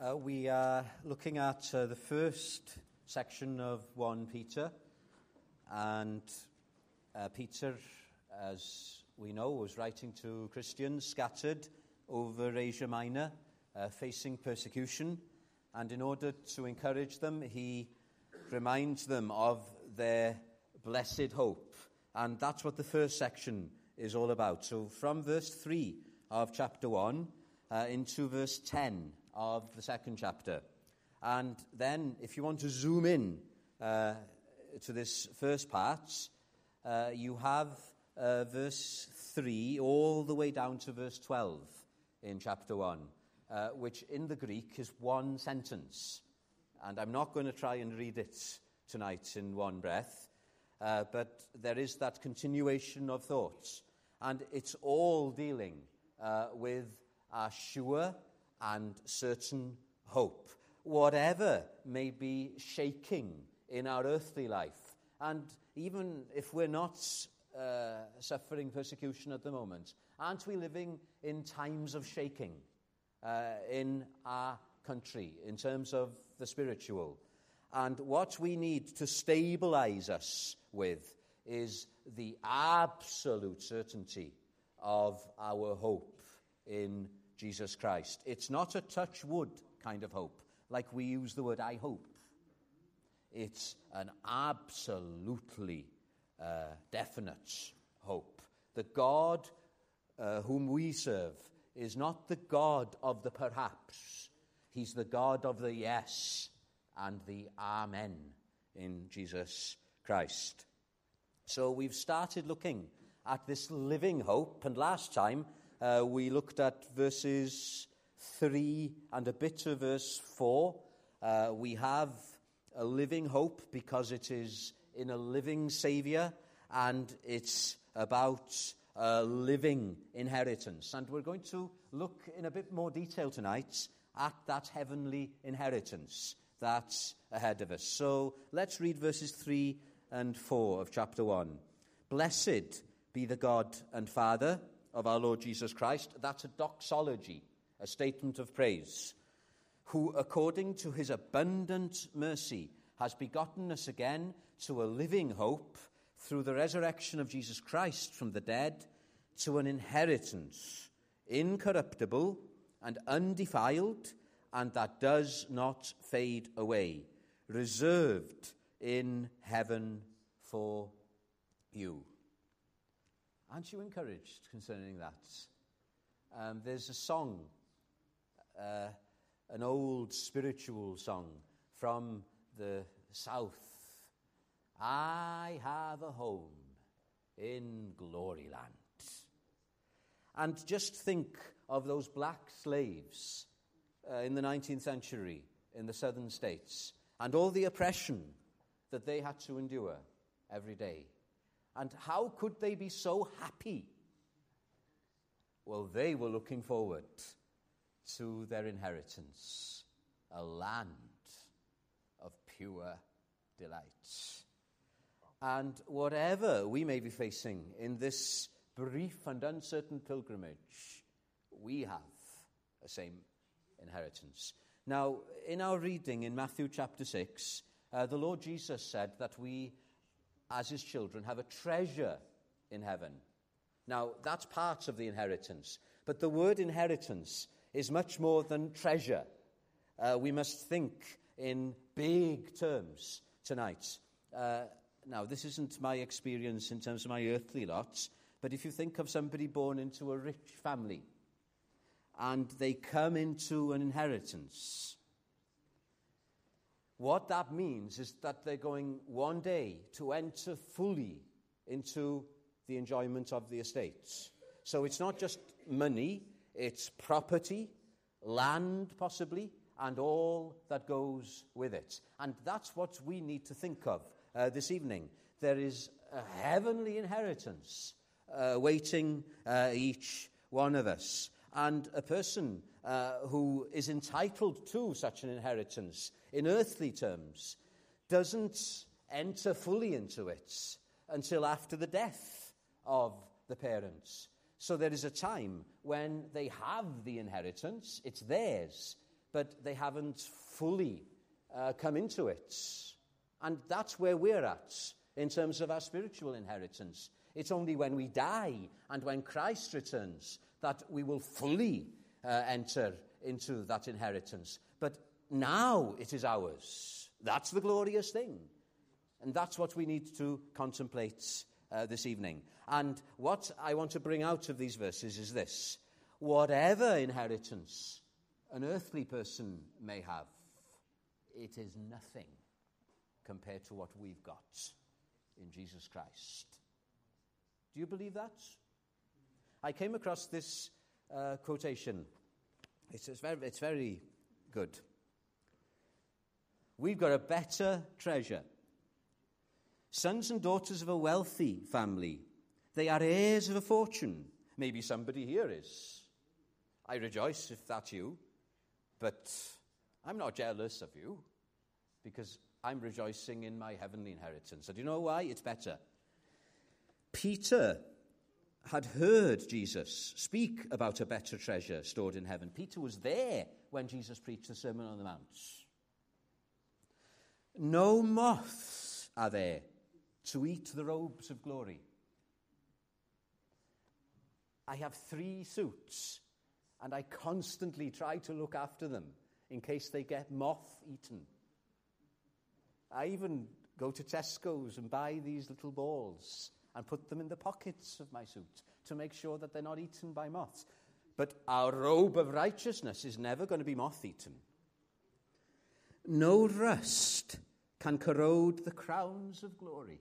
We are looking at the first section of 1 Peter, and Peter, as we know, was writing to Christians scattered over Asia Minor, facing persecution, and in order to encourage them, he reminds them of their blessed hope, and that's what the first section is all about. So from verse 3 of chapter 1 into verse 10 of the second chapter. And then, if you want to zoom in to this first part, you have verse 3 all the way down to verse 12 in chapter 1, which in the Greek is one sentence. And I'm not going to try and read it tonight in one breath, but there is that continuation of thoughts. And it's all dealing with a sure and certain hope, whatever may be shaking in our earthly life. And even if we're not suffering persecution at the moment, aren't we living in times of shaking in our country in terms of the spiritual? And what we need to stabilize us with is the absolute certainty of our hope in Jesus Christ. It's not a touch wood kind of hope, like we use the word I hope. It's an absolutely definite hope. The God whom we serve is not the God of the perhaps. He's the God of the yes and the amen in Jesus Christ. So we've started looking at this living hope, and last time we looked at verses 3 and a bit of verse 4. We have a living hope because it is in a living Saviour, and it's about a living inheritance. And we're going to look in a bit more detail tonight at that heavenly inheritance that's ahead of us. So let's read verses 3 and 4 of chapter 1. Blessed be the God and Father of our Lord Jesus Christ. That's a doxology, a statement of praise. Who, according to his abundant mercy, has begotten us again to a living hope through the resurrection of Jesus Christ from the dead, to an inheritance incorruptible and undefiled, and that does not fade away, reserved in heaven for you. Aren't you encouraged concerning that? There's a song, an old spiritual song from the south. I have a home in glory land. And just think of those black slaves in the 19th century in the southern states and all the oppression that they had to endure every day. And how could they be so happy? Well, they were looking forward to their inheritance, a land of pure delight. And whatever we may be facing in this brief and uncertain pilgrimage, we have the same inheritance. Now, in our reading in Matthew chapter 6, the Lord Jesus said that we, as his children, have a treasure in heaven. Now, that's part of the inheritance. But the word inheritance is much more than treasure. We must think in big terms tonight. Now, this isn't my experience in terms of my earthly lot, but if you think of somebody born into a rich family and they come into an inheritance, what that means is that they're going one day to enter fully into the enjoyment of the estates. So it's not just money, it's property, land possibly, and all that goes with it. And that's what we need to think of this evening. There is a heavenly inheritance waiting each one of us. And a person who is entitled to such an inheritance in earthly terms doesn't enter fully into it until after the death of the parents. So there is a time when they have the inheritance, it's theirs, but they haven't fully come into it. And that's where we're at in terms of our spiritual inheritance. It's only when we die and when Christ returns that we will fully enter into that inheritance. But now it is ours. That's the glorious thing. And that's what we need to contemplate this evening. And what I want to bring out of these verses is this. Whatever inheritance an earthly person may have, it is nothing compared to what we've got in Jesus Christ. Do you believe that? I came across this quotation. It's very good. We've got a better treasure. Sons and daughters of a wealthy family. They are heirs of a fortune. Maybe somebody here is. I rejoice if that's you. But I'm not jealous of you because I'm rejoicing in my heavenly inheritance. And do you know why? It's better. Peter had heard Jesus speak about a better treasure stored in heaven. Peter was there when Jesus preached the Sermon on the Mount. No moths are there to eat the robes of glory. I have 3 suits, and I constantly try to look after them in case they get moth-eaten. I even go to Tesco's and buy these little balls and put them in the pockets of my suit to make sure that they're not eaten by moths. But our robe of righteousness is never going to be moth-eaten. No rust can corrode the crowns of glory.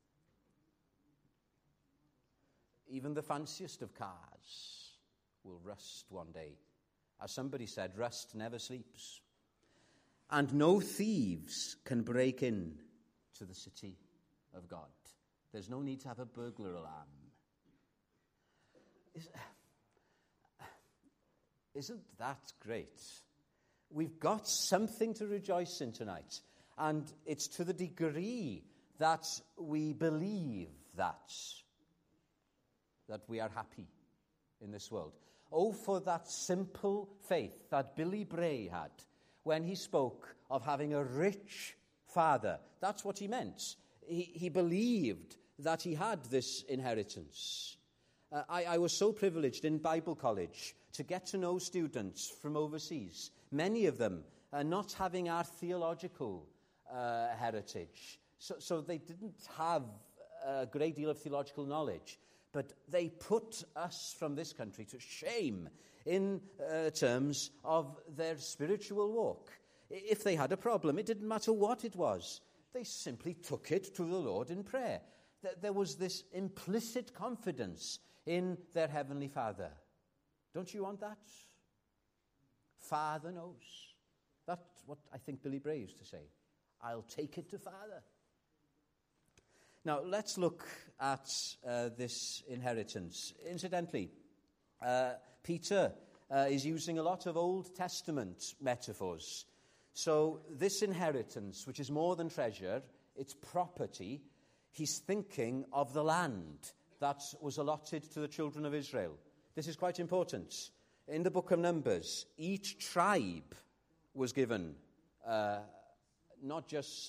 Even the fanciest of cars will rust one day. As somebody said, rust never sleeps. And no thieves can break in to the city of God. There's no need to have a burglar alarm. Isn't that great? We've got something to rejoice in tonight. And it's to the degree that we believe that we are happy in this world. Oh, for that simple faith that Billy Bray had when he spoke of having a rich father. That's what he meant. He believed that he had this inheritance. I was so privileged in Bible college to get to know students from overseas, many of them not having our theological heritage. So they didn't have a great deal of theological knowledge. But they put us from this country to shame in terms of their spiritual walk. If they had a problem, it didn't matter what it was. They simply took it to the Lord in prayer. There was this implicit confidence in their Heavenly Father. Don't you want that? Father knows. That's what I think Billy Bray used to say. I'll take it to Father. Now, let's look at this inheritance. Incidentally, Peter is using a lot of Old Testament metaphors. So this inheritance, which is more than treasure, it's property, he's thinking of the land that was allotted to the children of Israel. This is quite important. In the book of Numbers, each tribe was given not just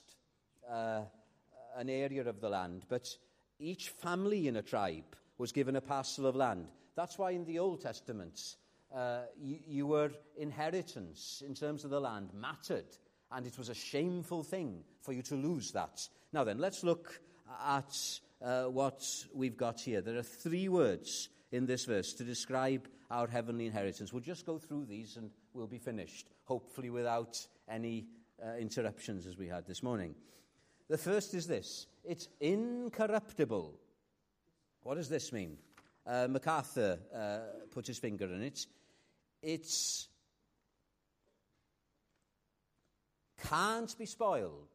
an area of the land, but each family in a tribe was given a parcel of land. That's why in the Old Testament, your inheritance in terms of the land mattered, and it was a shameful thing for you to lose that. Now then, let's look at what we've got here. There are 3 words in this verse to describe our heavenly inheritance. We'll just go through these and we'll be finished, hopefully without any interruptions as we had this morning. The first is this. It's incorruptible. What does this mean? MacArthur put his finger on it. It's can't be spoiled.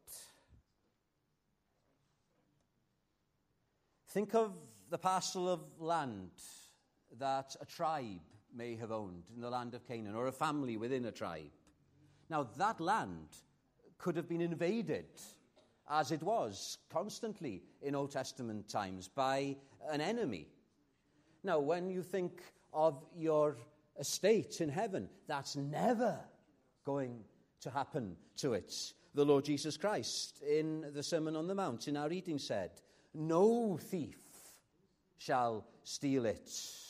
Think of the parcel of land that a tribe may have owned in the land of Canaan, or a family within a tribe. Now, that land could have been invaded, as it was constantly in Old Testament times, by an enemy. Now, when you think of your estate in heaven, that's never going to happen to it. The Lord Jesus Christ, in the Sermon on the Mount, in our reading, said, "No thief shall steal it."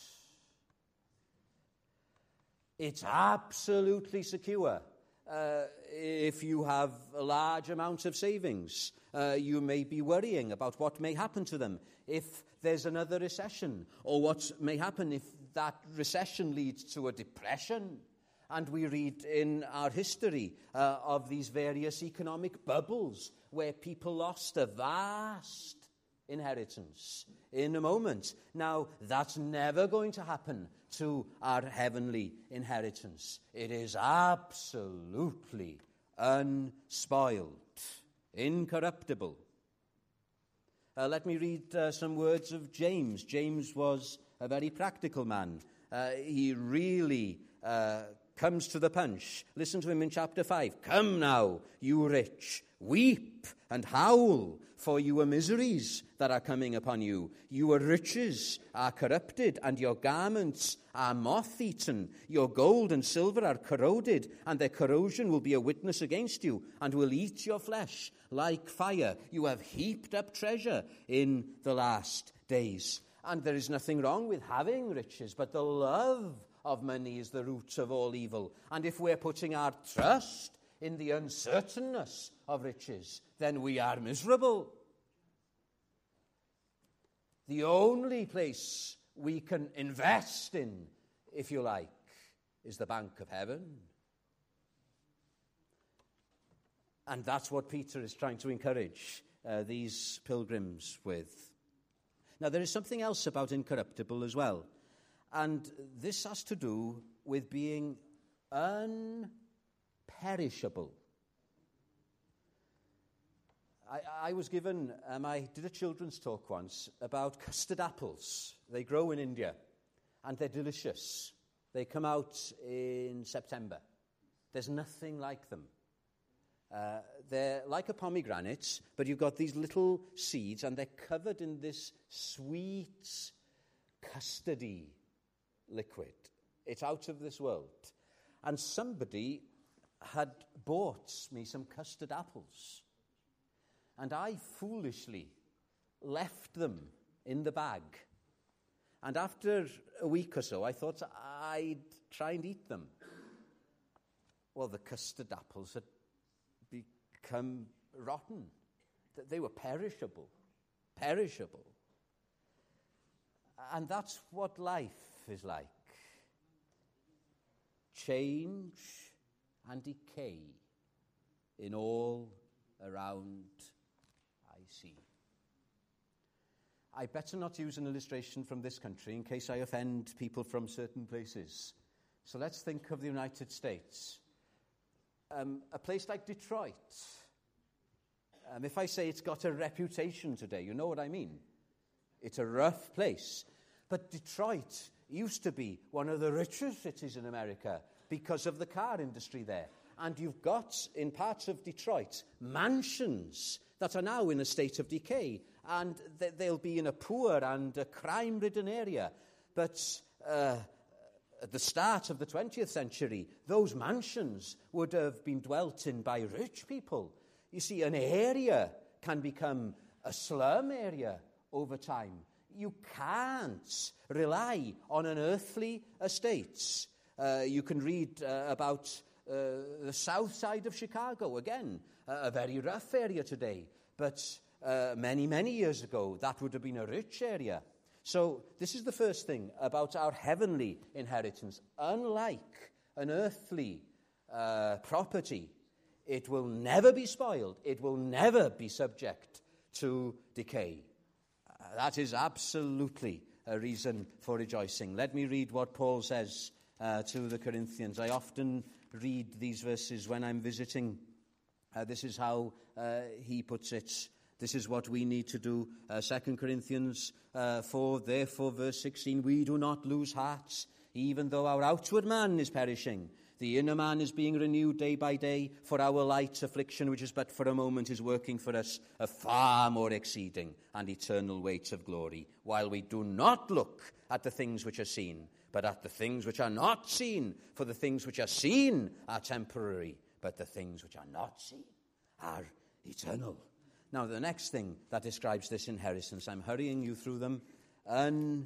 It's absolutely secure. If you have a large amount of savings, you may be worrying about what may happen to them if there's another recession, or what may happen if that recession leads to a depression. And we read in our history of these various economic bubbles where people lost a vast inheritance in a moment. Now, that's never going to happen to our heavenly inheritance. It is absolutely unspoiled, incorruptible. Let me read some words of James. James was a very practical man. He really comes to the punch. Listen to him in chapter 5. "Come now, you rich, weep and howl for your miseries that are coming upon you. Your riches are corrupted, and your garments are moth-eaten. Your gold and silver are corroded, and their corrosion will be a witness against you, and will eat your flesh like fire. You have heaped up treasure in the last days." And there is nothing wrong with having riches, but the love of money is the root of all evil. And if we're putting our trust in the uncertainness of riches, then we are miserable. The only place we can invest in, if you like, is the bank of heaven. And that's what Peter is trying to encourage these pilgrims with. Now, there is something else about incorruptible as well. And this has to do with being unperishable. I was given, I did a children's talk once about custard apples. They grow in India, and they're delicious. They come out in September. There's nothing like them. They're like a pomegranate, but you've got these little seeds, and they're covered in this sweet, custardy liquid. It's out of this world. And somebody had bought me some custard apples, and I foolishly left them in the bag. And after a week or so, I thought I'd try and eat them. Well, the custard apples had become rotten. They were perishable. And that's what life is like. Change and decay in all around I see. I better not use an illustration from this country in case I offend people from certain places. So let's think of the United States. A place like Detroit. If I say it's got a reputation today, you know what I mean. It's a rough place. But Detroit used to be one of the richest cities in America because of the car industry there. And you've got, in parts of Detroit, mansions that are now in a state of decay. And they'll be in a poor and a crime-ridden area. But at the start of the 20th century, those mansions would have been dwelt in by rich people. You see, an area can become a slum area over time. You can't rely on an earthly estate. You can read about the south side of Chicago, again, a very rough area today. But many, many years ago, that would have been a rich area. So this is the first thing about our heavenly inheritance. Unlike an earthly property, it will never be spoiled. It will never be subject to decay. That is absolutely a reason for rejoicing. Let me read what Paul says to the Corinthians. I often read these verses when I'm visiting. This is how he puts it. This is what we need to do. 2 Corinthians 4, therefore, verse 16, we do not lose heart, even though our outward man is perishing. The inner man is being renewed day by day, for our light affliction, which is but for a moment, is working for us a far more exceeding and eternal weight of glory, while we do not look at the things which are seen, but at the things which are not seen. For the things which are seen are temporary, but the things which are not seen are eternal. Now, the next thing that describes this inheritance, I'm hurrying you through them, undefiled.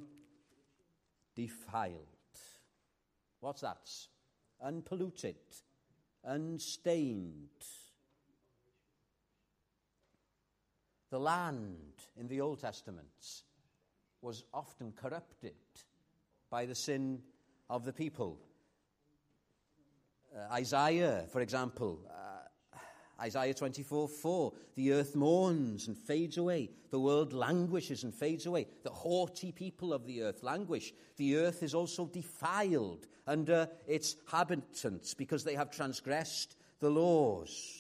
What's that? Unpolluted, unstained. The land in the Old Testament was often corrupted by the sin of the people. Isaiah, for example, Isaiah 24:4, the earth mourns and fades away. The world languishes and fades away. The haughty people of the earth languish. The earth is also defiled under its inhabitants because they have transgressed the laws.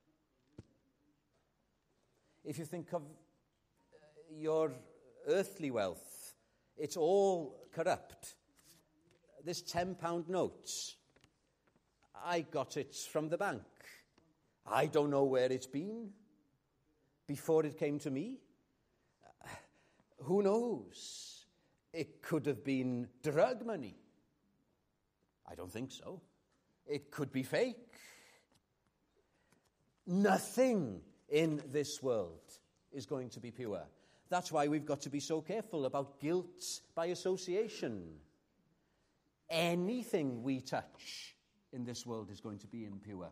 If you think of your earthly wealth, it's all corrupt. This £10 note, I got it from the bank. I don't know where it's been before it came to me. Who knows? It could have been drug money. I don't think so. It could be fake. Nothing in this world is going to be pure. That's why we've got to be so careful about guilt by association. Anything we touch in this world is going to be impure.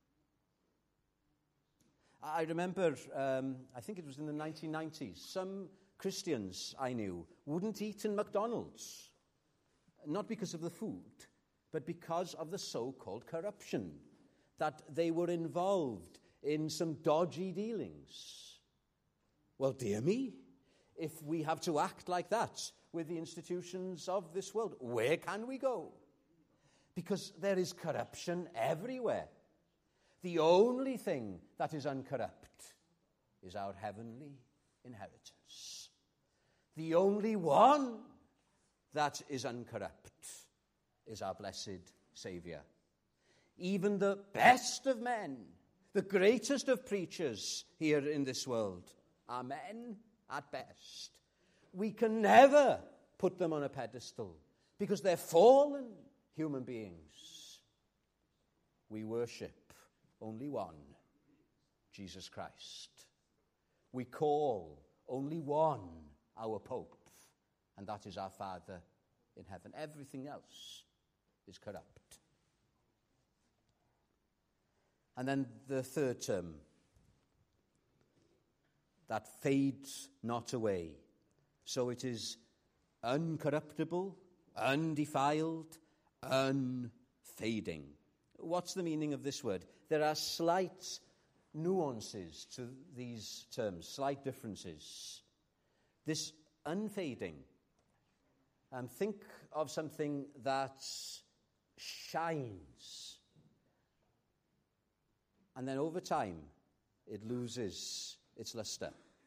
I remember, I think it was in the 1990s, some Christians I knew wouldn't eat in McDonald's. Not because of the food, but because of the so-called corruption, that they were involved in some dodgy dealings. Well, dear me, if we have to act like that with the institutions of this world, where can we go? Because there is corruption everywhere. The only thing that is uncorrupt is our heavenly inheritance. The only one that is uncorrupt is our blessed Saviour. Even the best of men, the greatest of preachers here in this world, are men at best. We can never put them on a pedestal because they're fallen human beings. We worship only one, Jesus Christ. We call only one our Pope, and that is our Father in heaven. Everything else is corrupt. And then the third term, that fades not away. So it is uncorruptible, undefiled, unfading. What's the meaning of this word? There are slight nuances to these terms, slight differences. This unfading, think of something that shines, and then over time it loses its luster.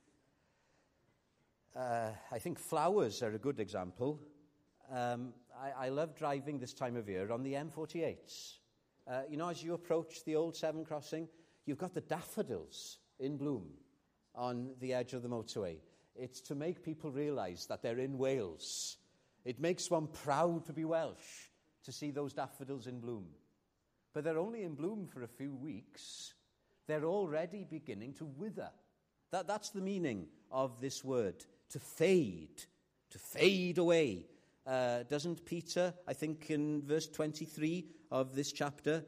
I think flowers are a good example. I love driving this time of year on the M48. As you approach the old Severn crossing, you've got the daffodils in bloom on the edge of the motorway. It's to make people realise that they're in Wales. It makes one proud to be Welsh to see those daffodils in bloom. But they're only in bloom for a few weeks. They're already beginning to wither. That's the meaning of this word, to fade away. Doesn't Peter, I think in verse 23 of this chapter,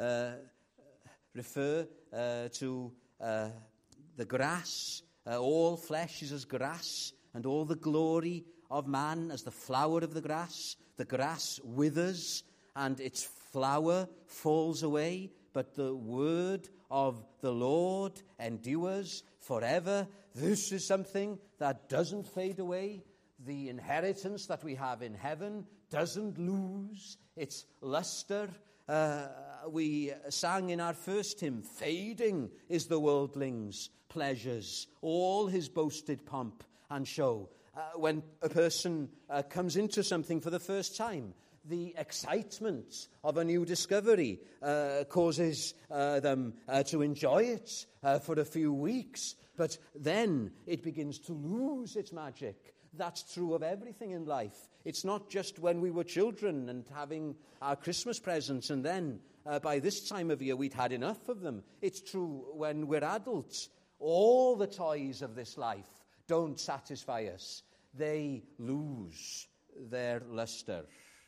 refer to the grass? All flesh is as grass, and all the glory of man as the flower of the grass. The grass withers, and its flower falls away, but the word of the Lord endures forever. This is something that doesn't fade away. The inheritance that we have in heaven doesn't lose its luster. We sang in our first hymn, fading is the worldling's pleasures, all his boasted pomp and show. When a person comes into something for the first time, the excitement of a new discovery causes them to enjoy it for a few weeks, but then it begins to lose its magic. That's true of everything in life. It's not just when we were children and having our Christmas presents and then by this time of year we'd had enough of them. It's true when we're adults. All the toys of this life don't satisfy us. They lose their luster.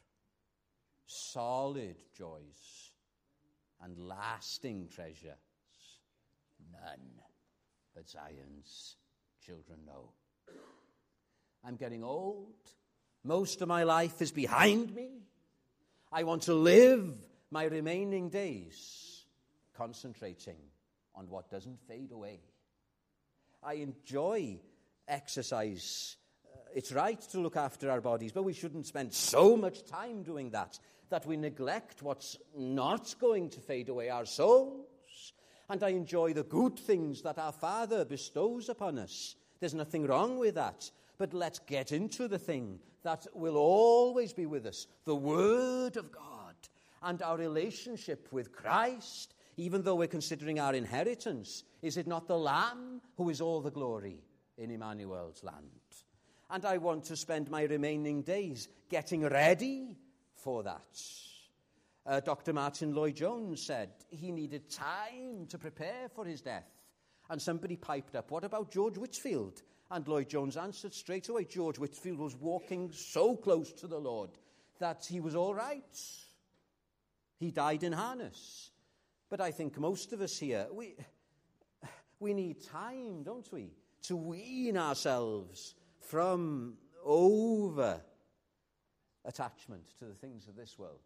Solid joys and lasting treasures, none but Zion's children know. I'm getting old. Most of my life is behind me. I want to live my remaining days concentrating on what doesn't fade away. I enjoy exercise. It's right to look after our bodies, but we shouldn't spend so much time doing that we neglect what's not going to fade away, our souls. And I enjoy the good things that our Father bestows upon us. There's nothing wrong with that. But let's get into the thing that will always be with us, the Word of God and our relationship with Christ, even though we're considering our inheritance. Is it not the Lamb who is all the glory in Emmanuel's land? And I want to spend my remaining days getting ready for that. Dr. Martin Lloyd-Jones said he needed time to prepare for his death. And somebody piped up, what about George Whitefield? And Lloyd-Jones answered straight away, George Whitefield was walking so close to the Lord that he was all right. He died in harness. But I think most of us here, we need time, don't we, to wean ourselves from over attachment to the things of this world.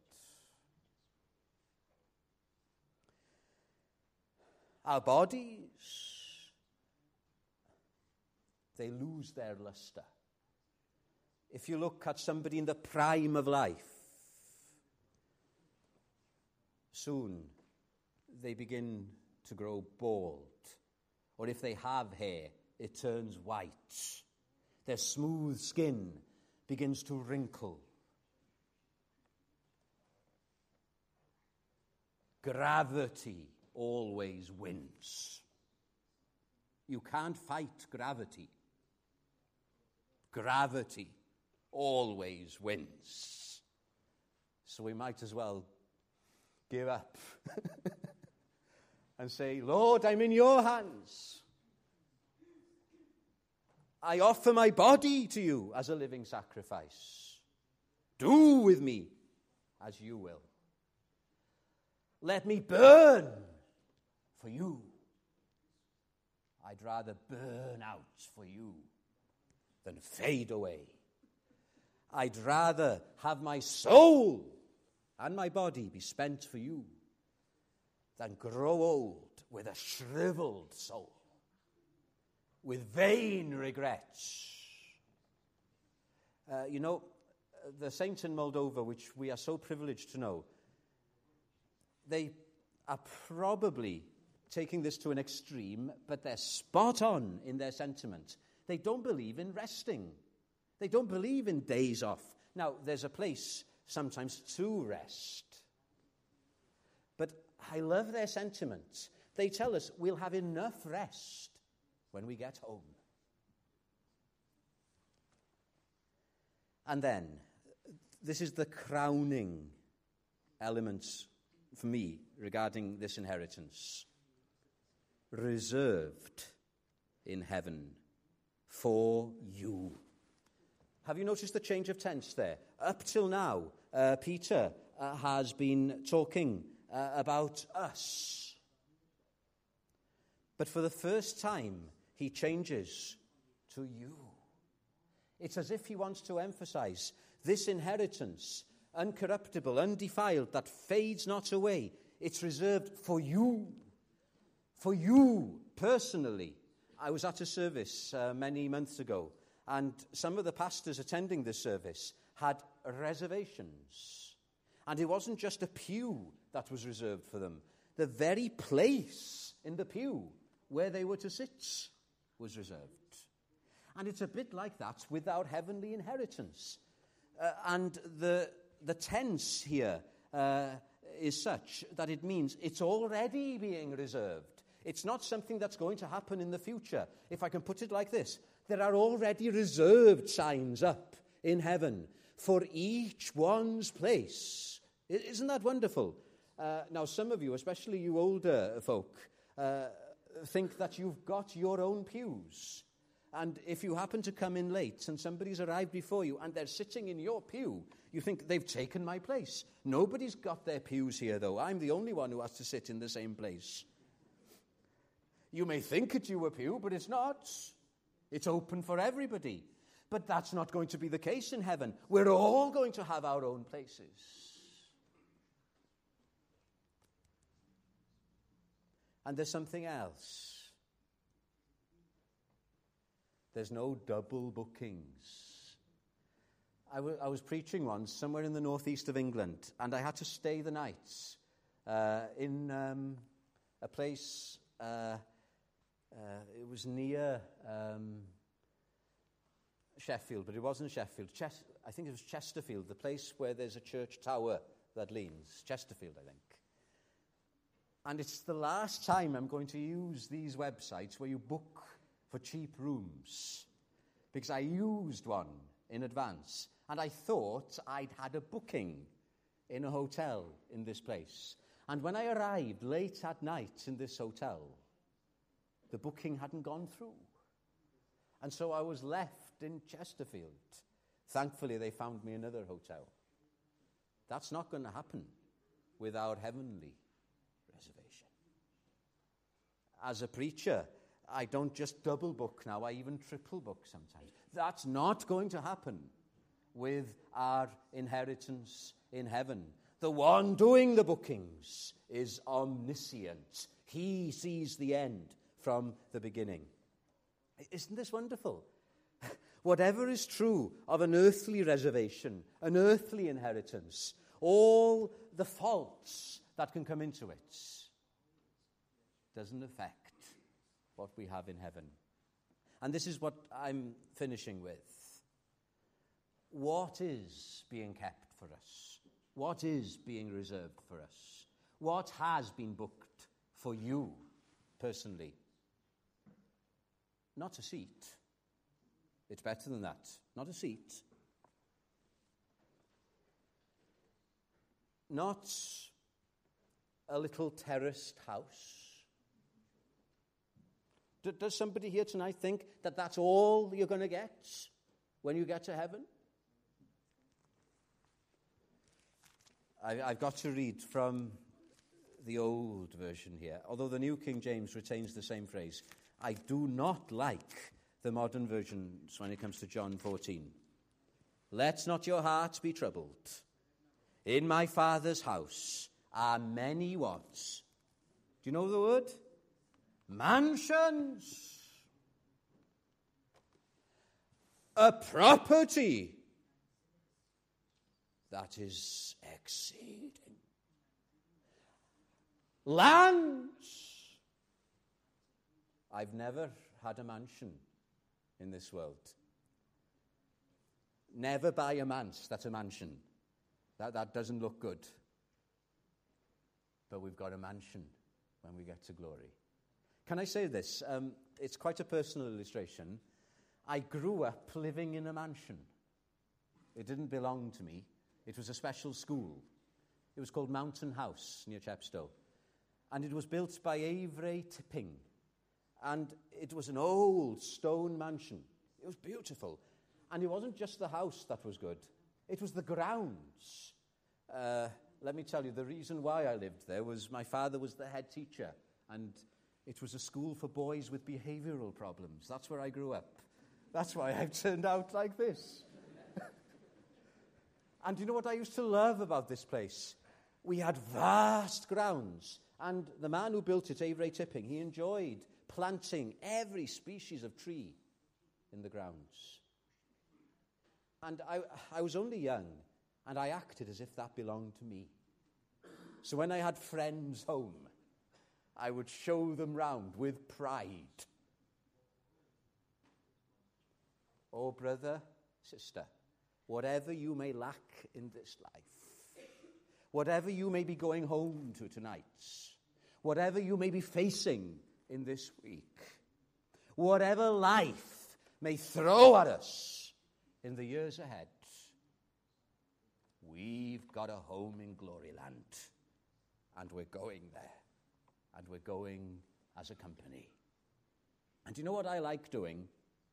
Our bodies, they lose their luster. If you look at somebody in the prime of life, soon they begin to grow bald. Or if they have hair, it turns white. Their smooth skin begins to wrinkle. Gravity always wins. You can't fight gravity. Gravity always wins. So we might as well give up and say, Lord, I'm in your hands. I offer my body to you as a living sacrifice. Do with me as you will. Let me burn for you. I'd rather burn out for you than fade away. I'd rather have my soul and my body be spent for you than grow old with a shriveled soul, with vain regrets. The saints in Moldova, which we are so privileged to know, they are probably taking this to an extreme, but they're spot on in their sentiment. They don't believe in resting. They don't believe in days off. Now, there's a place sometimes to rest. But I love their sentiments. They tell us we'll have enough rest when we get home. And then, this is the crowning element for me regarding this inheritance. Reserved in heaven for you. Have you noticed the change of tense there? Up till now, Peter has been talking about us. But for the first time, he changes to you. It's as if he wants to emphasize this inheritance, uncorruptible, undefiled, that fades not away. It's reserved for you. For you, personally. I was at a service many months ago, and some of the pastors attending this service had reservations. And it wasn't just a pew that was reserved for them. The very place in the pew where they were to sit was reserved. And it's a bit like that with our heavenly inheritance. And the tense here is such that it means it's already being reserved. It's not something that's going to happen in the future. If I can put it like this, There are already reserved signs up in heaven for each one's place. Isn't that wonderful? Now, some of you, especially you older folk, think that you've got your own pews. And if you happen to come in late and somebody's arrived before you and they're sitting in your pew, you think they've taken my place. Nobody's got their pews here, though. I'm the only one who has to sit in the same place. You may think it's your pew, but it's not. It's open for everybody. But that's not going to be the case in heaven. We're all going to have our own places. And there's something else. There's no double bookings. I was preaching once somewhere in the northeast of England, and I had to stay the night in a place, it was near Sheffield, but it wasn't Sheffield. I think it was Chesterfield, the place where there's a church tower that leans. Chesterfield, I think. And it's the last time I'm going to use these websites where you book for cheap rooms, because I used one in advance, and I thought I'd had a booking in a hotel in this place. And when I arrived late at night in this hotel, the booking hadn't gone through. And so I was left in Chesterfield. Thankfully, they found me another hotel. That's not going to happen with our heavenly reservation. As a preacher, I don't just double book now, I even triple book sometimes. That's not going to happen with our inheritance in heaven. The one doing the bookings is omniscient. He sees the end from the beginning. Isn't this wonderful? Whatever is true of an earthly reservation, an earthly inheritance, all the faults that can come into it doesn't affect what we have in heaven. And this is what I'm finishing with. What is being kept for us? What is being reserved for us? What has been booked for you personally? Not a seat. It's better than that. Not a seat. Not a little terraced house. Does somebody here tonight think that that's all you're going to get when you get to heaven? I've got to read from the old version here, although the New King James retains the same phrase. I do not like the modern versions when it comes to John 14. Let not your hearts be troubled. In my Father's house are many what? Do you know the word? Mansions. A property that is exceeding. Lands. I've never had a mansion in this world. Never buy a manse that's a mansion. That doesn't look good. But we've got a mansion when we get to glory. Can I say this? It's quite a personal illustration. I grew up living in a mansion. It didn't belong to me. It was a special school. It was called Mountain House near Chepstow. And it was built by Avery Tipping. And it was an old stone mansion. It was beautiful. And it wasn't just the house that was good. It was the grounds. Let me tell you, the reason why I lived there was my father was the head teacher. And it was a school for boys with behavioral problems. That's where I grew up. That's why I've turned out like this. And you know what I used to love about this place? We had vast grounds. And the man who built it, Avery Tipping, he enjoyed planting every species of tree in the grounds. And I was only young, and I acted as if that belonged to me. So when I had friends home, I would show them round with pride. Oh, brother, sister, whatever you may lack in this life, whatever you may be going home to tonight, whatever you may be facing in this week, whatever life may throw at us in the years ahead. We've got a home in Glory Land, and we're going there, and we're going as a company. And you know what I like doing?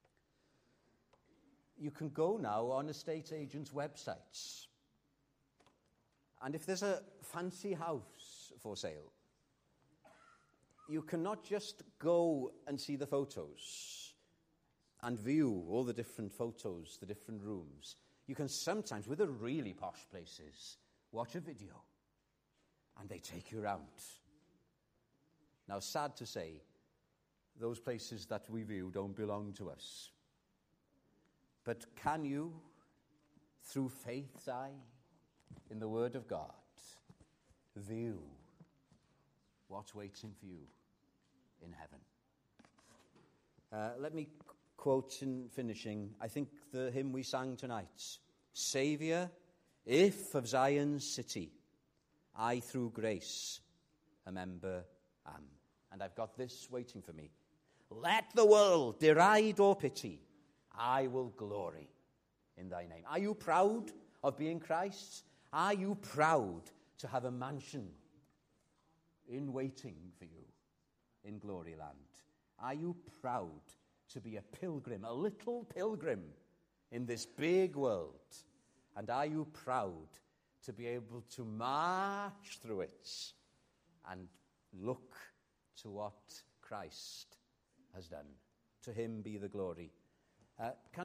You can go now on estate agents' websites, and if there's a fancy house for sale, you can not just go and see the photos and view all the different photos, the different rooms. You can sometimes, with the really posh places, watch a video, and they take you around. Now, sad to say, those places that we view don't belong to us. But can you, through faith's eye in the Word of God, view what's waiting for you in heaven? Let me quote in finishing, I think the hymn we sang tonight. Saviour, if of Zion's city, I through grace a member am. And I've got this waiting for me. Let the world deride or pity, I will glory in thy name. Are you proud of being Christ's? Are you proud to have a mansion in waiting for you in Glory Land? Are you proud to be a pilgrim, a little pilgrim in this big world? And are you proud to be able to march through it and look to what Christ has done? To him be the glory.